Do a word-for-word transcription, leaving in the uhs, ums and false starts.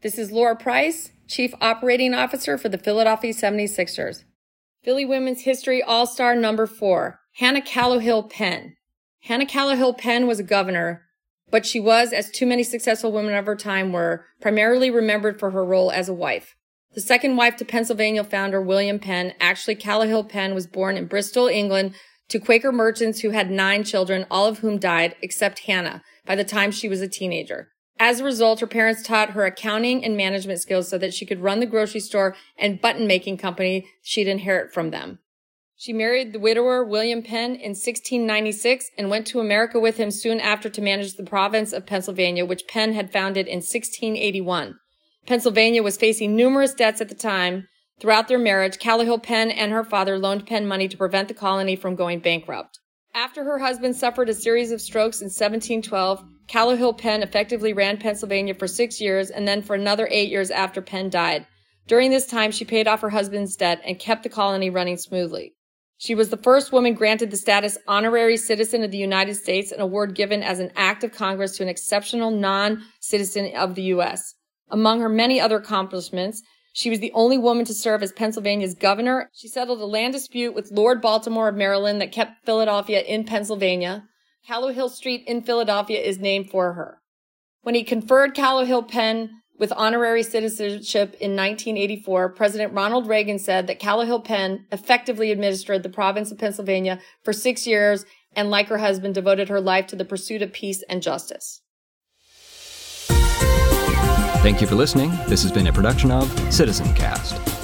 This is Laura Price, Chief Operating Officer for the Philadelphia seventy-sixers. Philly Women's History All-Star number four, Hannah Callowhill Penn. Hannah Callowhill Penn was a governor, but she was, as too many successful women of her time were, primarily remembered for her role as a wife. The second wife to Pennsylvania founder William Penn, actually Callowhill Penn was born in Bristol, England, to Quaker merchants who had nine children, all of whom died, except Hannah, by the time she was a teenager. As a result, her parents taught her accounting and management skills so that she could run the grocery store and button-making company she'd inherit from them. She married the widower William Penn in sixteen ninety-six and went to America with him soon after to manage the province of Pennsylvania, which Penn had founded in sixteen eighty-one. Pennsylvania was facing numerous debts at the time. Throughout their marriage, Callowhill Penn and her father loaned Penn money to prevent the colony from going bankrupt. After her husband suffered a series of strokes in seventeen twelve, Callowhill Penn effectively ran Pennsylvania for six years and then for another eight years after Penn died. During this time, she paid off her husband's debt and kept the colony running smoothly. She was the first woman granted the status honorary citizen of the United States, an award given as an act of Congress to an exceptional non-citizen of the U S. Among her many other accomplishments, she was the only woman to serve as Pennsylvania's governor. She settled a land dispute with Lord Baltimore of Maryland that kept Philadelphia in Pennsylvania. Callowhill Street in Philadelphia is named for her. When he conferred Callowhill Penn with honorary citizenship in nineteen eighty-four, President Ronald Reagan said that Callowhill Penn effectively administered the province of Pennsylvania for six years and, like her husband, devoted her life to the pursuit of peace and justice. Thank you for listening. This has been a production of Citizen Cast.